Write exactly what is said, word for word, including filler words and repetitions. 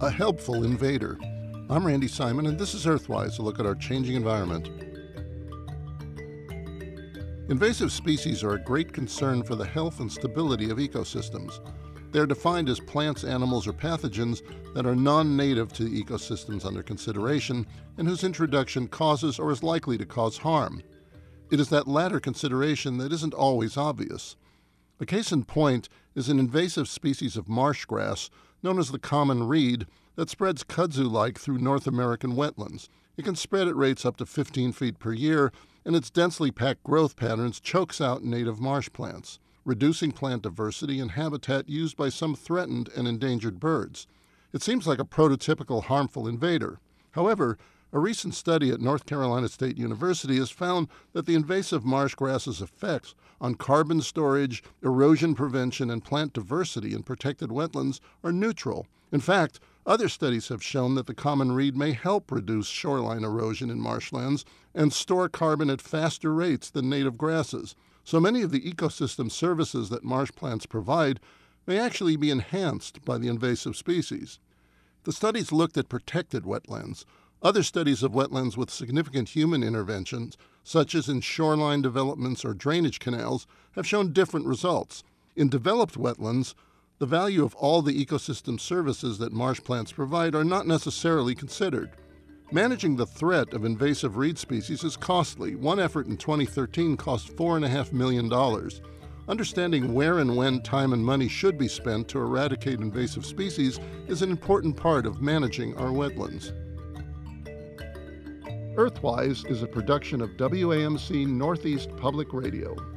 a helpful invader. I'm Randy Simon, and this is Earthwise, a look at our changing environment. Invasive species are a great concern for the health and stability of ecosystems. They are defined as plants, animals, or pathogens that are non-native to the ecosystems under consideration and whose introduction causes or is likely to cause harm. It is that latter consideration that isn't always obvious. A case in point is an invasive species of marsh grass known as the common reed that spreads kudzu-like through North American wetlands. It can spread at rates up to fifteen feet per year, and its densely packed growth patterns chokes out native marsh plants, reducing plant diversity and habitat used by some threatened and endangered birds. It seems like a prototypical harmful invader. However, a recent study at North Carolina State University has found that the invasive marsh grass's effects on carbon storage, erosion prevention, and plant diversity in protected wetlands are neutral. In fact, other studies have shown that the common reed may help reduce shoreline erosion in marshlands and store carbon at faster rates than native grasses. So many of the ecosystem services that marsh plants provide may actually be enhanced by the invasive species. The studies looked at protected wetlands. Other studies of wetlands with significant human interventions, such as in shoreline developments or drainage canals, have shown different results. In developed wetlands, the value of all the ecosystem services that marsh plants provide are not necessarily considered. Managing the threat of invasive reed species is costly. One effort in twenty thirteen cost four point five million dollars. Understanding where and when time and money should be spent to eradicate invasive species is an important part of managing our wetlands. Earthwise is a production of W A M C Northeast Public Radio.